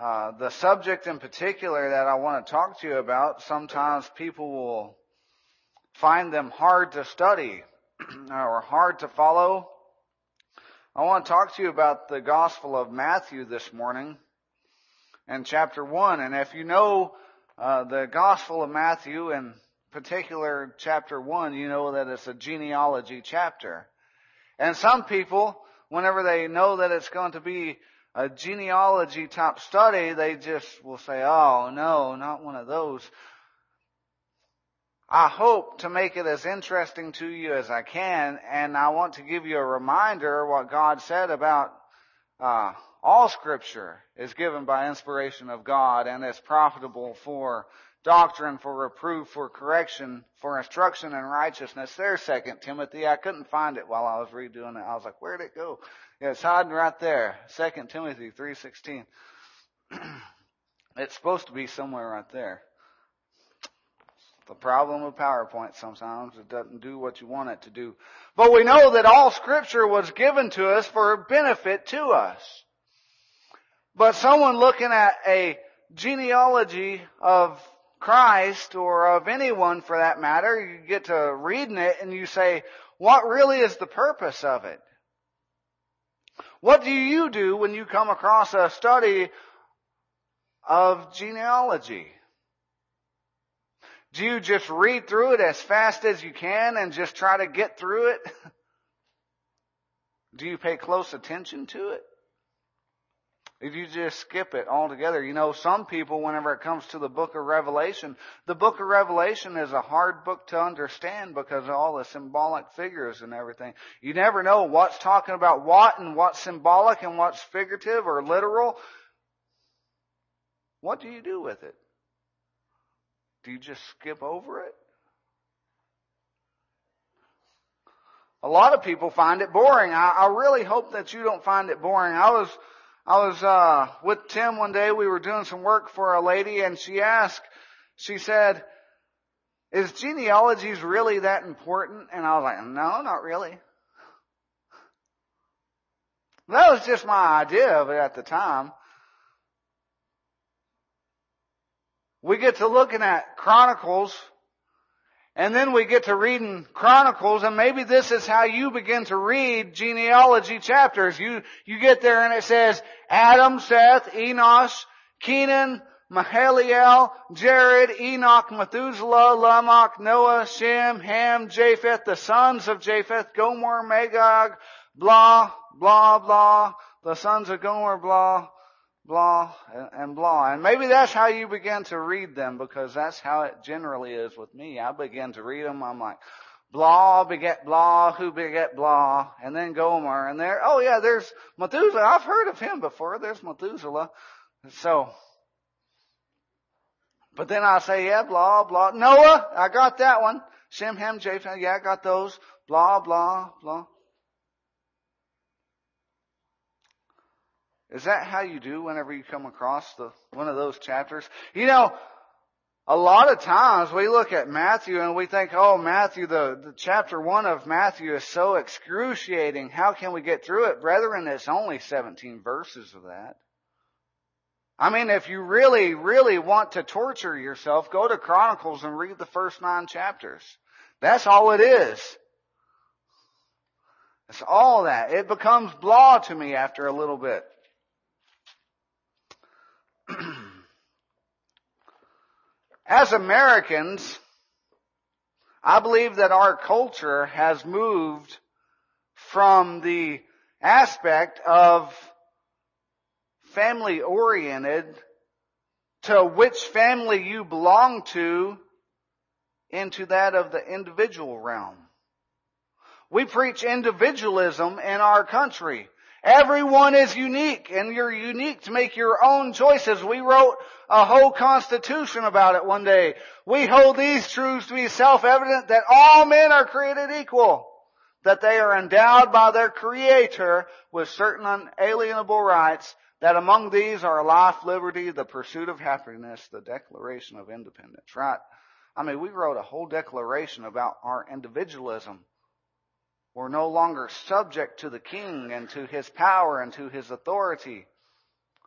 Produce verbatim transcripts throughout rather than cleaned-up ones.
Uh, the subject in particular that I want to talk to you about, sometimes people will find them hard to study or hard to follow. I want to talk to you about the Gospel of Matthew this morning and chapter one. And if you know uh, the Gospel of Matthew, in particular chapter one, you know that it's a genealogy chapter. And some people, whenever they know that it's going to be a genealogy type study, they just will say, oh, no, not one of those. I hope to make it as interesting to you as I can, and I want to give you a reminder what God said about uh, all Scripture is given by inspiration of God and is profitable for doctrine, for reproof, for correction, for instruction in righteousness. There's Second Timothy. I couldn't find it while I was redoing it. I was like, where'd it go? Yeah, it's hiding right there. Second Timothy three sixteen. It's supposed to be somewhere right there. The problem with PowerPoint sometimes, it doesn't do what you want it to do. But we know that all Scripture was given to us for benefit to us. But someone looking at a genealogy of Christ, or of anyone for that matter, you get to reading it and you say, what really is the purpose of it? What do you do when you come across a study of genealogy? Do you just read through it as fast as you can and just try to get through it? Do you pay close attention to it? If you just skip it altogether, you know, some people, whenever it comes to the book of Revelation, the book of Revelation is a hard book to understand because of all the symbolic figures and everything. You never know what's talking about what and what's symbolic and what's figurative or literal. What do you do with it? Do you just skip over it? A lot of people find it boring. I, I really hope that you don't find it boring. I was I was uh with Tim one day. We were doing some work for a lady, and she asked, she said, is genealogies really that important? And I was like, no, not really. That was just my idea of it at the time. We get to looking at Chronicles, and then we get to reading Chronicles, and maybe this is how you begin to read genealogy chapters. You, you get there and it says, Adam, Seth, Enosh, Kenan, Mahalalel, Jared, Enoch, Methuselah, Lamech, Noah, Shem, Ham, Japheth, the sons of Japheth, Gomer, Magog, blah, blah, blah, the sons of Gomer, blah, blah, and blah. And maybe that's how you begin to read them, because that's how it generally is with me. I begin to read them. I'm like, blah beget blah, who beget blah, and then Gomer. And there, oh yeah, there's Methuselah. I've heard of him before. There's Methuselah. So, but then I say, yeah, blah, blah. Noah, I got that one. Shem, Ham, Japheth, yeah, I got those. Blah, blah, blah. Is that how you do whenever you come across the one of those chapters? You know, a lot of times we look at Matthew and we think, oh, Matthew, the, the chapter one of Matthew is so excruciating. How can we get through it? Brethren, it's only seventeen verses of that. I mean, if you really, really want to torture yourself, go to Chronicles and read the first nine chapters. That's all it is. It's all that. It becomes blah to me after a little bit. As Americans, I believe that our culture has moved from the aspect of family-oriented to which family you belong to into that of the individual realm. We preach individualism in our country. Everyone is unique, and you're unique to make your own choices. We wrote a whole constitution about it one day. We hold these truths to be self-evident, that all men are created equal, that they are endowed by their Creator with certain unalienable rights, that among these are life, liberty, the pursuit of happiness, the Declaration of Independence, right? I mean, we wrote a whole declaration about our individualism. We're no longer subject to the king and to his power and to his authority.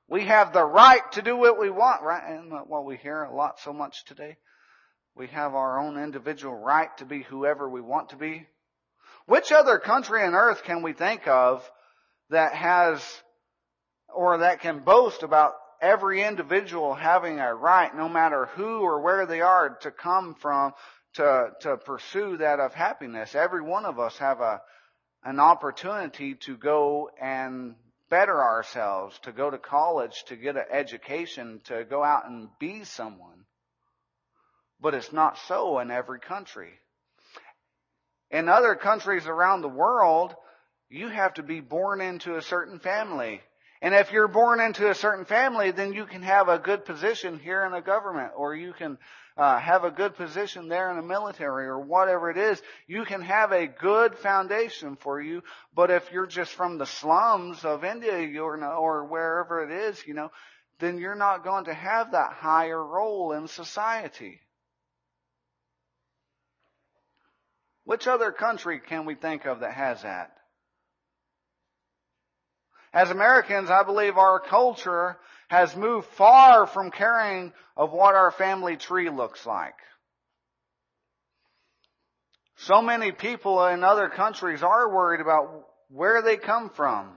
We have the right to do what we want, right? And what we hear a lot so much today. We have our own individual right to be whoever we want to be. Which other country on earth can we think of that has, or that can boast about every individual having a right, no matter who or where they are, to come from, to, to pursue that of happiness? Every one of us have a, an opportunity to go and better ourselves, to go to college, to get an education, to go out and be someone. But it's not so in every country. In other countries around the world, you have to be born into a certain family. And if you're born into a certain family, then you can have a good position here in the government, or you can uh, have a good position there in the military, or whatever it is. You can have a good foundation for you. But if you're just from the slums of India or, or wherever it is, you know, then you're not going to have that higher role in society. Which other country can we think of that has that? As Americans, I believe our culture has moved far from caring of what our family tree looks like. So many people in other countries are worried about where they come from.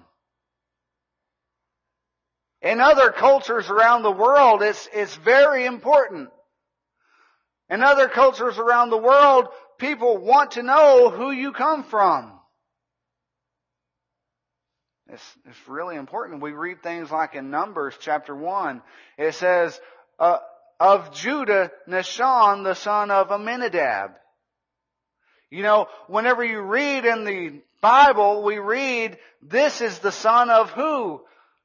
In other cultures around the world, it's, it's very important. In other cultures around the world, people want to know who you come from. It's, it's really important. We read things like in Numbers chapter one. It says, uh, of Judah, Nahshon, the son of Amminadab. You know, whenever you read in the Bible, we read, this is the son of who?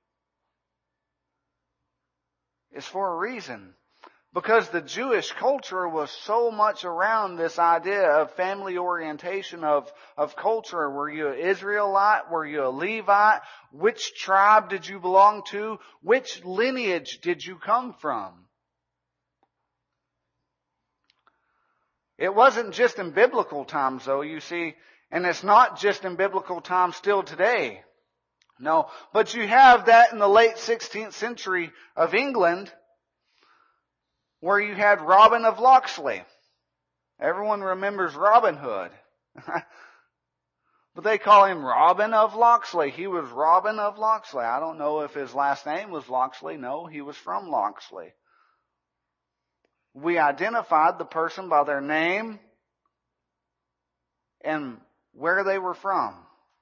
It's for a reason. Because the Jewish culture was so much around this idea of family orientation of, of culture. Were you an Israelite? Were you a Levite? Which tribe did you belong to? Which lineage did you come from? It wasn't just in biblical times, though, you see, and it's not just in biblical times still today. No, but you have that in the late sixteenth century of England, where you had Robin of Locksley. Everyone remembers Robin Hood. But they call him Robin of Locksley. He was Robin of Locksley. I don't know if his last name was Locksley. No, he was from Locksley. We identified the person by their name and where they were from.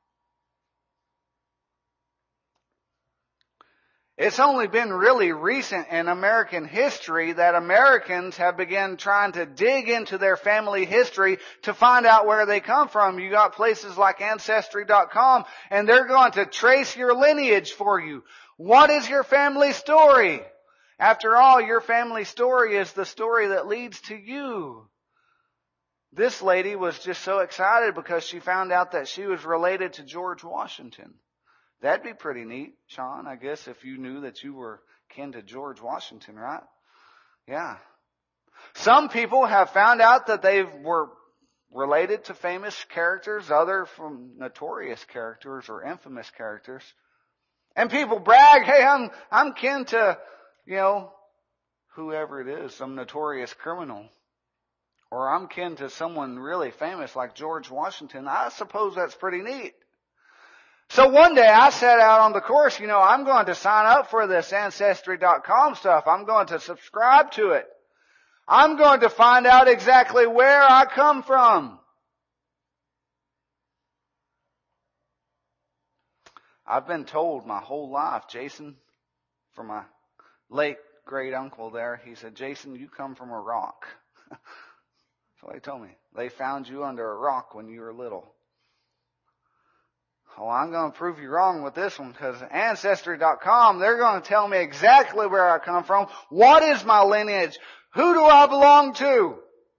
It's only been really recent in American history that Americans have begun trying to dig into their family history to find out where they come from. You got places like Ancestry dot com, and they're going to trace your lineage for you. What is your family story? After all, your family story is the story that leads to you. This lady was just so excited because she found out that she was related to George Washington. That'd be pretty neat, Sean, I guess, if you knew that you were kin to George Washington, right? Yeah. Some people have found out that they were related to famous characters, other from notorious characters or infamous characters. And people brag, hey, I'm, I'm kin to, you know, whoever it is, some notorious criminal. Or I'm kin to someone really famous like George Washington. I suppose that's pretty neat. So one day I set out on the course, you know, I'm going to sign up for this Ancestry dot com stuff. I'm going to subscribe to it. I'm going to find out exactly where I come from. I've been told my whole life, Jason, from my late great uncle there, he said, Jason, you come from a rock. That's what he told me. They found you under a rock when you were little. Oh, I'm going to prove you wrong with this one, because Ancestry dot com, they're going to tell me exactly where I come from. What is my lineage? Who do I belong to?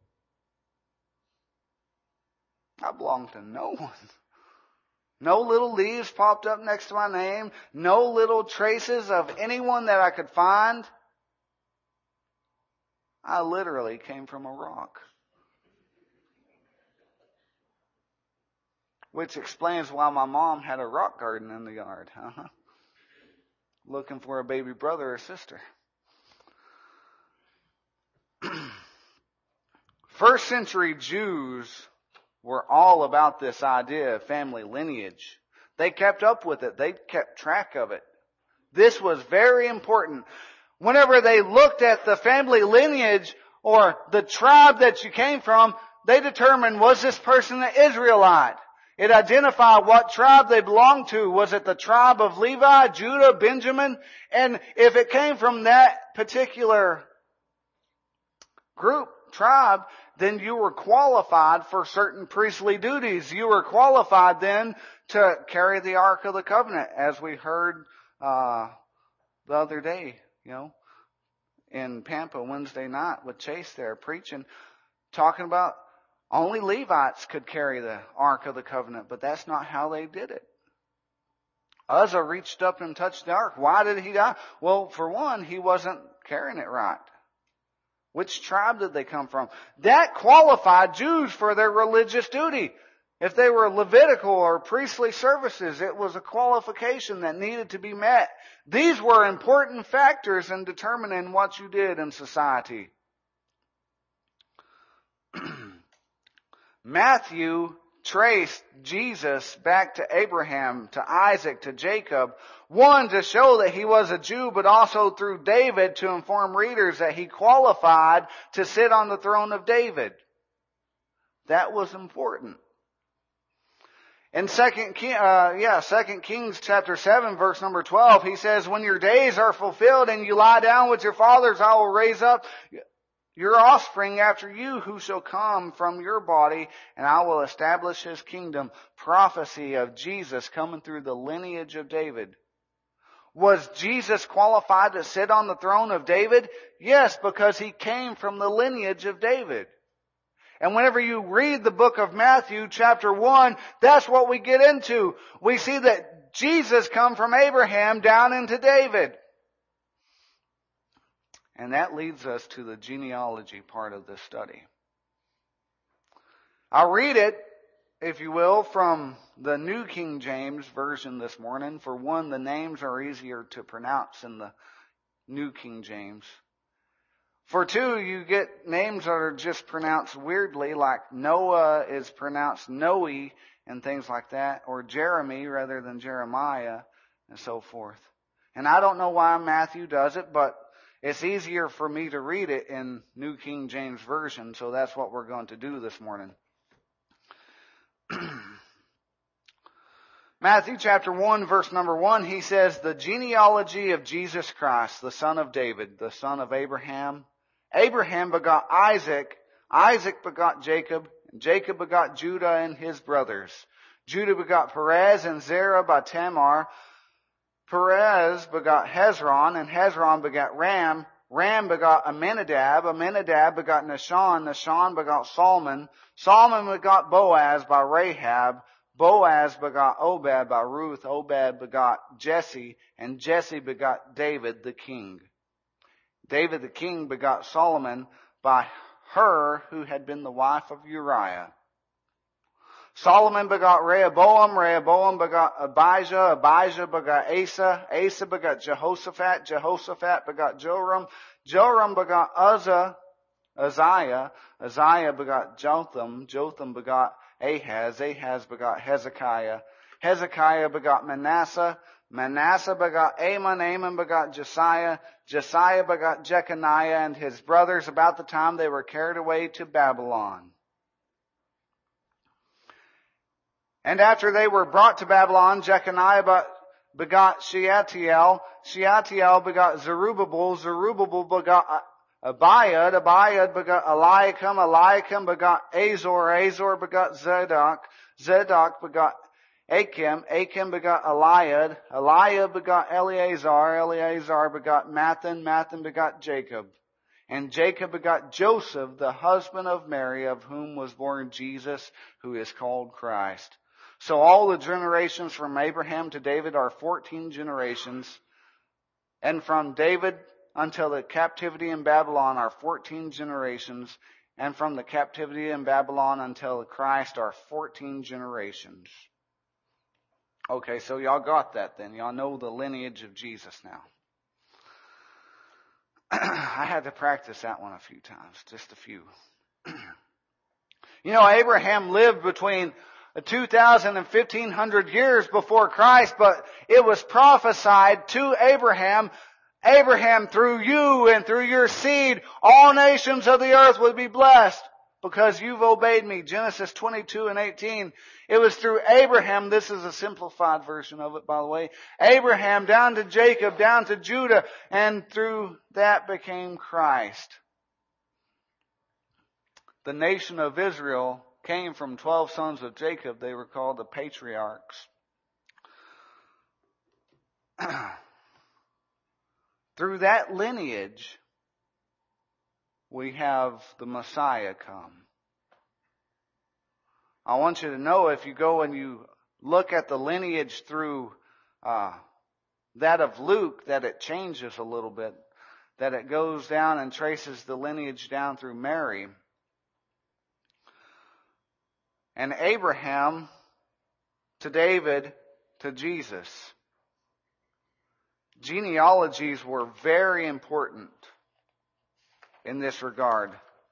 I belong to no one. No little leaves popped up next to my name. No little traces of anyone that I could find. I literally came from a rock. Which explains why my mom had a rock garden in the yard. Uh-huh. looking for a baby brother or sister. First century Jews were all about this idea of family lineage. They kept up with it. They kept track of it. This was very important. Whenever they looked at the family lineage or the tribe that you came from, they determined, was this person an Israelite? It identified what tribe they belonged to. Was it the tribe of Levi, Judah, Benjamin? And if it came from that particular group, tribe, then you were qualified for certain priestly duties. You were qualified then to carry the Ark of the Covenant, as we heard uh the other day, you know, in Pampa Wednesday night with Chase there preaching, talking about only Levites could carry the Ark of the Covenant, but that's not how they did it. Uzzah reached up and touched the Ark. Why did he die? Well, for one, he wasn't carrying it right. Which tribe did they come from? That qualified Jews for their religious duty. If they were Levitical or priestly services, it was a qualification that needed to be met. These were important factors in determining what you did in society. Matthew traced Jesus back to Abraham, to Isaac, to Jacob. One, to show that he was a Jew, but also through David to inform readers that he qualified to sit on the throne of David. That was important. In Second, uh, yeah, Second Kings chapter seven, verse number twelve, he says, "When your days are fulfilled and you lie down with your fathers, I will raise up your offspring after you, who shall come from your body, and I will establish his kingdom." Prophecy of Jesus coming through the lineage of David. Was Jesus qualified to sit on the throne of David? Yes, because he came from the lineage of David. And whenever you read the book of Matthew chapter one, that's what we get into. We see that Jesus come from Abraham down into David. And that leads us to the genealogy part of this study. I'll read it, if you will, from the New King James Version this morning. For one, the names are easier to pronounce in the New King James. For two, you get names that are just pronounced weirdly, like Noah is pronounced Noe and things like that, or Jeremy rather than Jeremiah, and so forth. And I don't know why Matthew does it, but it's easier for me to read it in New King James Version, so that's what we're going to do this morning. Matthew chapter one, verse number one, he says, "The genealogy of Jesus Christ, the son of David, the son of Abraham. Abraham begot Isaac, Isaac begot Jacob, and Jacob begot Judah and his brothers. Judah begot Perez and Zerah by Tamar. Perez begot Hezron, and Hezron begot Ram. Ram begot Amminadab. Amminadab begot Nahshon. Nahshon begot Salmon. Salmon begot Boaz by Rahab. Boaz begot Obed by Ruth. Obed begot Jesse, and Jesse begot David the king. David the king begot Solomon by her who had been the wife of Uriah. Solomon begot Rehoboam. Rehoboam begot Abijah. Abijah begot Asa. Asa begot Jehoshaphat. Jehoshaphat begot Joram. Joram begot Uzzah. Uzziah. Uzziah begot Jotham. Jotham begot Ahaz. Ahaz begot Hezekiah. Hezekiah begot Manasseh. Manasseh begot Amon. Amon begot Josiah. Josiah begot Jeconiah and his brothers about the time they were carried away to Babylon. And after they were brought to Babylon, Jeconiah begot Shealtiel. Shealtiel begot Zerubbabel. Zerubbabel begot Abiad. Abiad begot Eliakim. Eliakim begot Azor. Azor begot Zadok. Zadok begot Achim. Achim begot Eliad. Eliad begot Eleazar. Eleazar begot Mathan. Mathan begot Jacob. And Jacob begot Joseph, the husband of Mary, of whom was born Jesus, who is called Christ. So all the generations from Abraham to David are fourteen generations. And from David until the captivity in Babylon are fourteen generations. And from the captivity in Babylon until Christ are fourteen generations. Okay, so y'all got that then. Y'all know the lineage of Jesus now. I had to practice that one a few times, just a few. You know, Abraham lived between two thousand and fifteen hundred years before Christ, but it was prophesied to Abraham, Abraham, through you and through your seed, all nations of the earth would be blessed because you've obeyed me. Genesis twenty-two and eighteen. It was through Abraham. This is a simplified version of it, by the way. Abraham down to Jacob, down to Judah, and through that became Christ. The nation of Israel came from twelve sons of Jacob. They were called the patriarchs. Through that lineage, we have the Messiah come. I want you to know, if you go and you look at the lineage through uh, that of Luke, that it changes a little bit. That it goes down and traces the lineage down through Mary. And Abraham to David to Jesus. Genealogies were very important in this regard.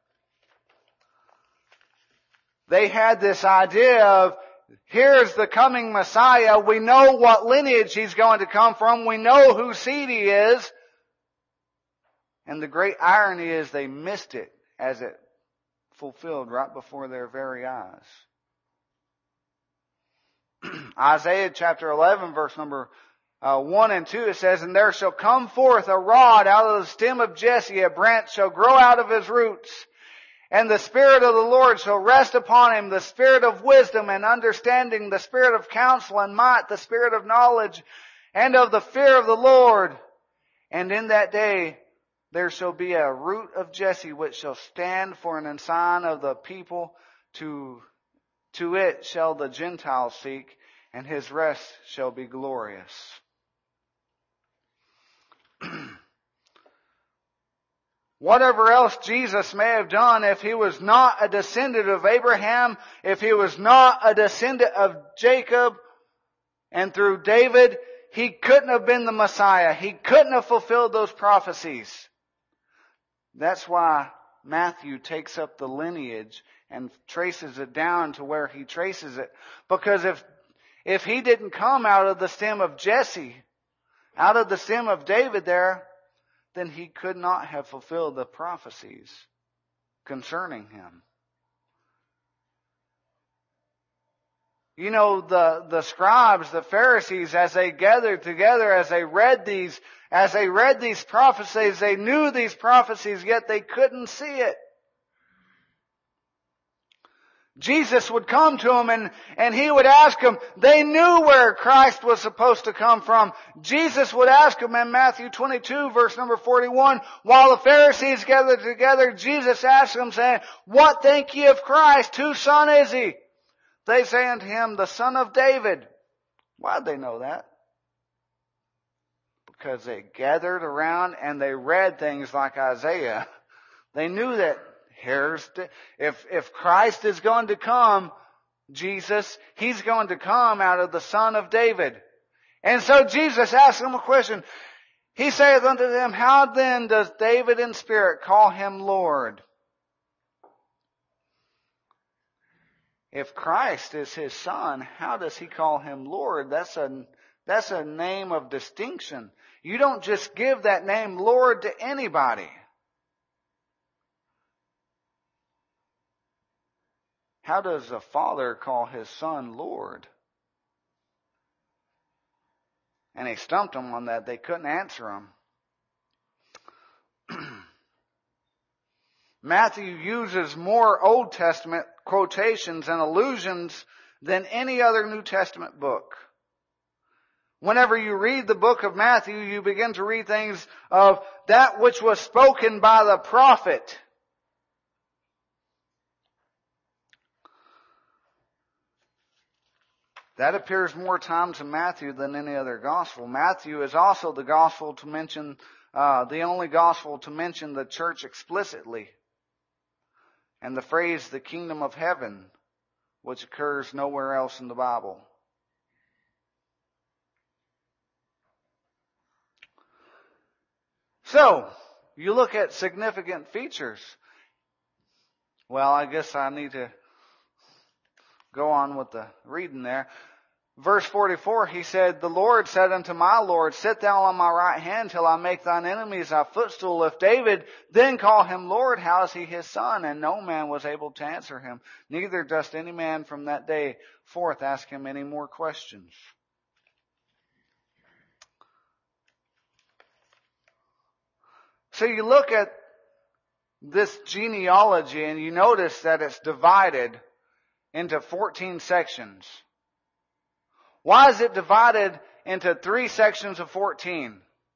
They had this idea of, here's the coming Messiah. We know what lineage he's going to come from. We know whose seed he is. And the great irony is they missed it as it fulfilled right before their very eyes. Isaiah chapter eleven, verse number uh, one and two, it says, "And there shall come forth a rod out of the stem of Jesse, a branch shall grow out of his roots. And the Spirit of the Lord shall rest upon him, the Spirit of wisdom and understanding, the Spirit of counsel and might, the Spirit of knowledge and of the fear of the Lord. And in that day there shall be a root of Jesse which shall stand for an ensign of the people. To, to it shall the Gentiles seek, and his rest shall be glorious." Whatever else Jesus may have done, if he was not a descendant of Abraham, if he was not a descendant of Jacob and through David, he couldn't have been the Messiah. He couldn't have fulfilled those prophecies. That's why Matthew takes up the lineage and traces it down to where he traces it. Because if, if he didn't come out of the stem of Jesse, out of the stem of David there, then he could not have fulfilled the prophecies concerning him. You know, the, the scribes, the Pharisees, as they gathered together, as they read these, as they read these prophecies, they knew these prophecies, yet they couldn't see it. Jesus would come to them and, and he would ask them. They knew where Christ was supposed to come from. Jesus would ask them in Matthew twenty-two, verse number forty-one, while the Pharisees gathered together, Jesus asked them, saying, "What think ye of Christ? Whose son is he?" They say unto him, "The son of David." Why'd they know that? Because they gathered around and they read things like Isaiah. They knew that here's the, if, if Christ is going to come, Jesus, he's going to come out of the son of David. And so Jesus asked them a question. He saith unto them, "How then does David in spirit call him Lord?" If Christ is his son, how does he call him Lord? That's a, that's a name of distinction. You don't just give that name Lord to anybody. How does a father call his son Lord? And he stumped them on that. They couldn't answer him. Matthew uses more Old Testament quotations and allusions than any other New Testament book. Whenever you read the book of Matthew, you begin to read things of that which was spoken by the prophet. That appears more times in Matthew than any other gospel. Matthew is also the gospel to mention, uh, the only gospel to mention the church explicitly. And the phrase, the kingdom of heaven, which occurs nowhere else in the Bible. So, you look at significant features. Well, I guess I need to go on with the reading there. Verse forty-four, he said, the Lord said unto my Lord, sit thou on my right hand till I make thine enemies thy footstool. If David then call him Lord, how is he his son? And no man was able to answer him. Neither dost any man from that day forth ask him any more questions. So you look at this genealogy and you notice that it's divided into fourteen sections. Why is it divided into three sections of fourteen?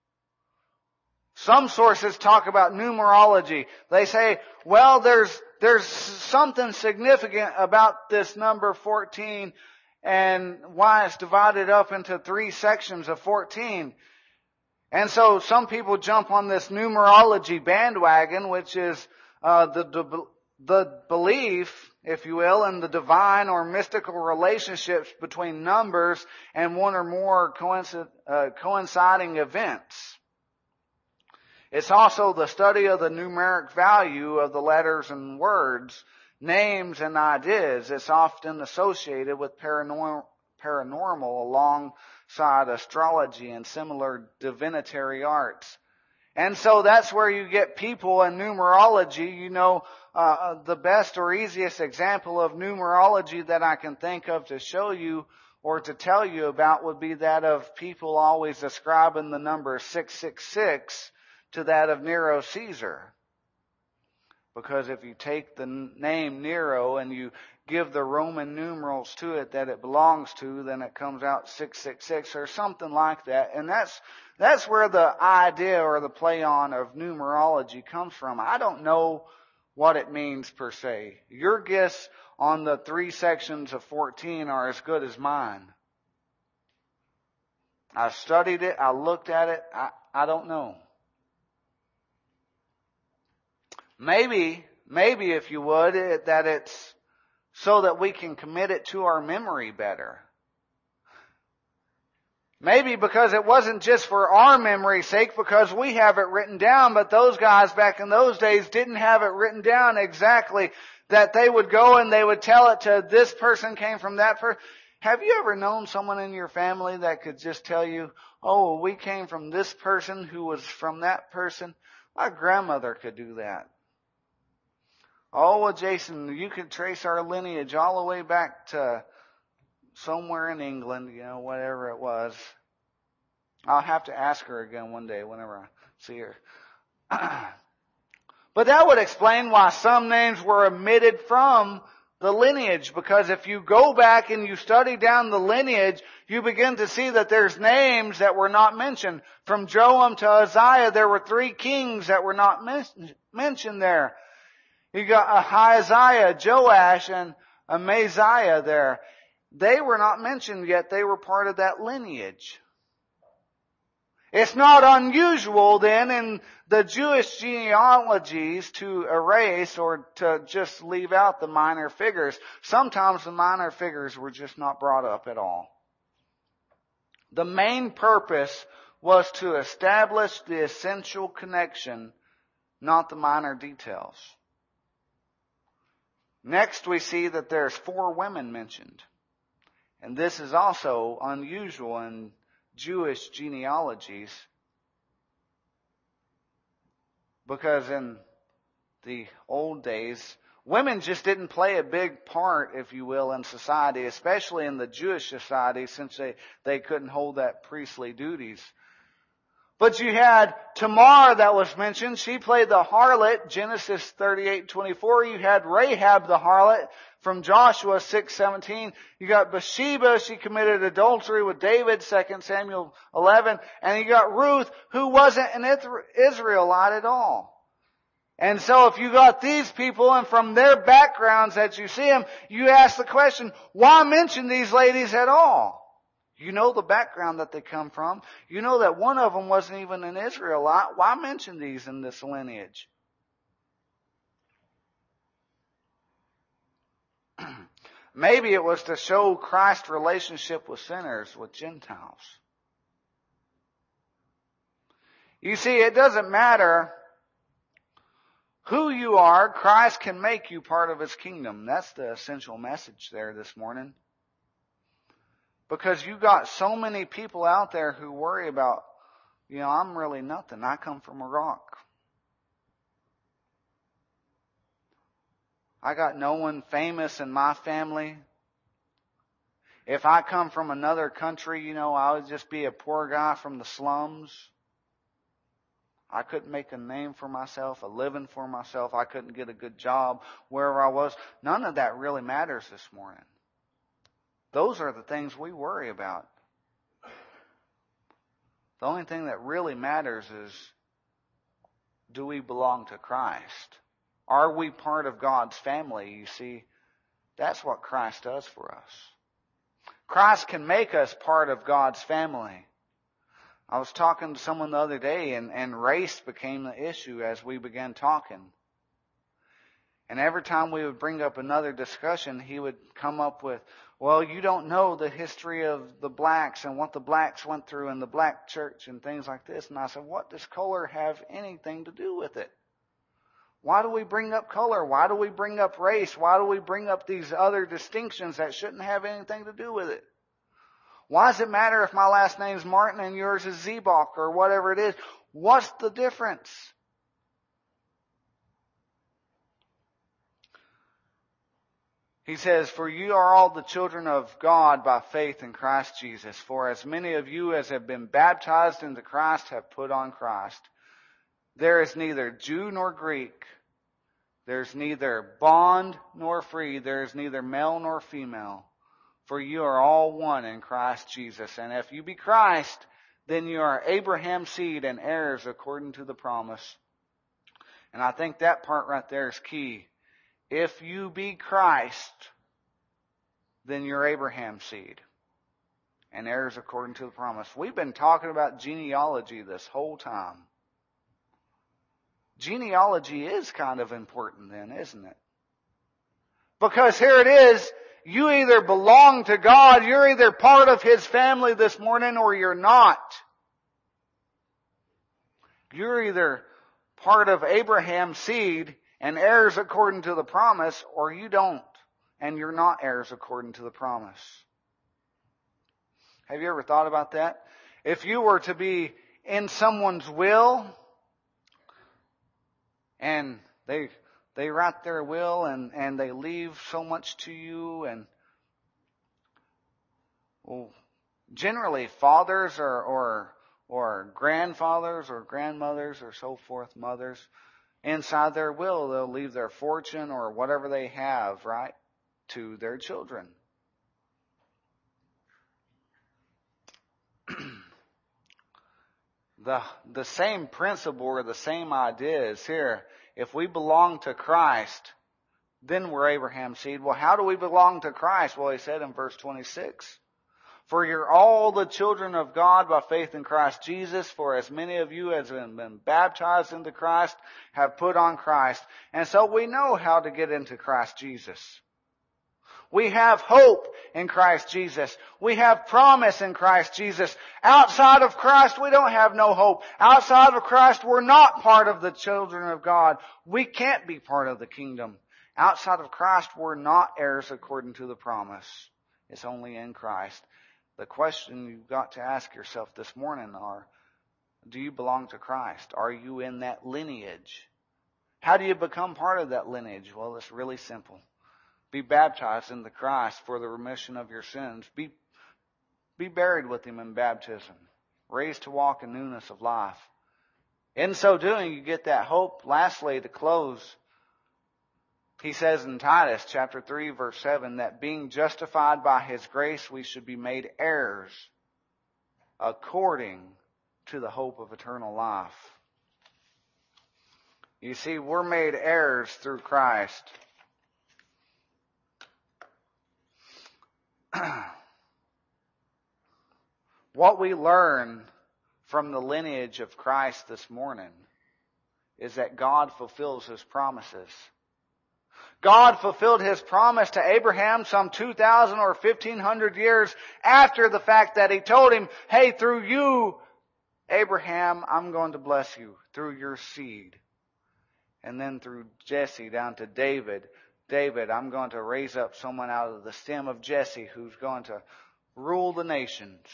Some sources talk about numerology. They say, well, there's, there's something significant about this number fourteen and why it's divided up into three sections of fourteen. And so some people jump on this numerology bandwagon, which is uh, the, the the belief, if you will, in the divine or mystical relationships between numbers and one or more coincident, uh, coinciding events. It's also the study of the numeric value of the letters and words, names and ideas. It's often associated with paranormal, paranormal alongside astrology and similar divinatory arts. And so that's where you get people in numerology. You know, uh, the best or easiest example of numerology that I can think of to show you or to tell you about would be that of people always ascribing the number six six six to that of Nero Caesar. Because if you take the name Nero and you give the Roman numerals to it that it belongs to, then it comes out six six six or something like that. And that's that's where the idea or the play on of numerology comes from. I don't know what it means per se. Your guess on the three sections of fourteen are as good as mine. I studied it. I looked at it. I, I don't know. Maybe, maybe if you would, it, that it's so that we can commit it to our memory better. Maybe because it wasn't just for our memory's sake, because we have it written down, but those guys back in those days didn't have it written down exactly, that they would go and they would tell it to this person came from that person. Have you ever known someone in your family that could just tell you, oh, we came from this person who was from that person? My grandmother could do that. Oh, well, Jason, you could trace our lineage all the way back to somewhere in England, you know, whatever it was. I'll have to ask her again one day whenever I see her. But that would explain why some names were omitted from the lineage, because if you go back and you study down the lineage, you begin to see that there's names that were not mentioned. From Joram to Uzziah, there were three kings that were not men- mentioned there. You got Ahaziah, Joash, and Amaziah there. They were not mentioned yet. They were part of that lineage. It's not unusual then in the Jewish genealogies to erase or to just leave out the minor figures. Sometimes the minor figures were just not brought up at all. The main purpose was to establish the essential connection, not the minor details. Next, we see that there's four women mentioned. And this is also unusual in Jewish genealogies, because in the old days, women just didn't play a big part, if you will, in society, especially in the Jewish society, since they, they couldn't hold that priestly duties. But you had Tamar that was mentioned. She played the harlot, Genesis thirty-eight twenty-four. You had Rahab the harlot from Joshua six seventeen. You got Bathsheba, she committed adultery with David, Second Samuel eleven. And you got Ruth, who wasn't an Israelite at all. And so if you got these people and from their backgrounds that you see them, you ask the question, why mention these ladies at all? You know the background that they come from. You know that one of them wasn't even an Israelite. Why mention these in this lineage? Maybe it was to show Christ's relationship with sinners, with Gentiles. You see, it doesn't matter who you are, Christ can make you part of His kingdom. That's the essential message there this morning. Because you got so many people out there who worry about, you know, I'm really nothing. I come from a rock. I got no one famous in my family. If I come from another country, you know, I would just be a poor guy from the slums. I couldn't make a name for myself, a living for myself. I couldn't get a good job wherever I was. None of that really matters this morning. Those are the things we worry about. The only thing that really matters is, do we belong to Christ? Are we part of God's family? You see, that's what Christ does for us. Christ can make us part of God's family. I was talking to someone the other day, and, and race became the issue as we began talking. And every time we would bring up another discussion, he would come up with, well, you don't know the history of the blacks and what the blacks went through in the black church and things like this. And I said, what does color have anything to do with it? Why do we bring up color? Why do we bring up race? Why do we bring up these other distinctions that shouldn't have anything to do with it? Why does it matter if my last name's Martin and yours is Zebach or whatever it is? What's the difference? He says, for you are all the children of God by faith in Christ Jesus. For as many of you as have been baptized into Christ have put on Christ. There is neither Jew nor Greek. There's neither bond nor free. There is neither male nor female. For you are all one in Christ Jesus. And if you be Christ, then you are Abraham's seed and heirs according to the promise. And I think that part right there is key. If you be Christ, then you're Abraham's seed and heirs according to the promise. We've been talking about genealogy this whole time. Genealogy is kind of important then, isn't it? Because here it is, you either belong to God, you're either part of His family this morning, or you're not. You're either part of Abraham's seed and heirs according to the promise, or you don't, and you're not heirs according to the promise. Have you ever thought about that? If you were to be in someone's will, and they they write their will and, and they leave so much to you, and well, generally fathers or, or or grandfathers or grandmothers or so forth, mothers, inside their will they'll leave their fortune or whatever they have, right, to their children. The, the same principle or the same idea is here. If we belong to Christ, then we're Abraham's seed. Well, how do we belong to Christ? Well, he said in verse twenty-six, for you're all the children of God by faith in Christ Jesus. For as many of you as have been baptized into Christ have put on Christ. And so we know how to get into Christ Jesus. We have hope in Christ Jesus. We have promise in Christ Jesus. Outside of Christ, we don't have no hope. Outside of Christ, we're not part of the children of God. We can't be part of the kingdom. Outside of Christ, we're not heirs according to the promise. It's only in Christ. The question you've got to ask yourself this morning are, do you belong to Christ? Are you in that lineage? How do you become part of that lineage? Well, it's really simple. Be baptized into Christ for the remission of your sins. Be, be buried with Him in baptism. Raised to walk in newness of life. In so doing, you get that hope. Lastly, to close, he says in Titus chapter three, verse seven, that being justified by His grace, we should be made heirs according to the hope of eternal life. You see, we're made heirs through Christ. What we learn from the lineage of Christ this morning is that God fulfills His promises. God fulfilled His promise to Abraham some two thousand or fifteen hundred years after the fact that He told him, hey, through you, Abraham, I'm going to bless you through your seed. And then through Jesse down to David. David, I'm going to raise up someone out of the stem of Jesse who's going to rule the nations.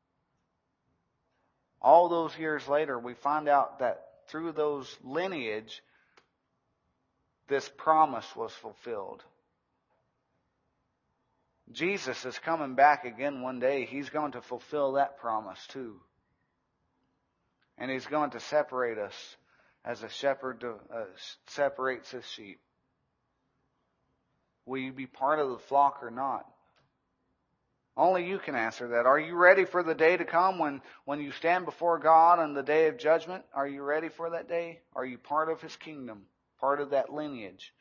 All those years later, we find out that through those lineage, this promise was fulfilled. Jesus is coming back again one day. He's going to fulfill that promise too. And He's going to separate us as a shepherd uh, separates his sheep. Will you be part of the flock or not? Only you can answer that. Are you ready for the day to come when, when you stand before God on the day of judgment? Are you ready for that day? Are you part of His kingdom? Part of that lineage?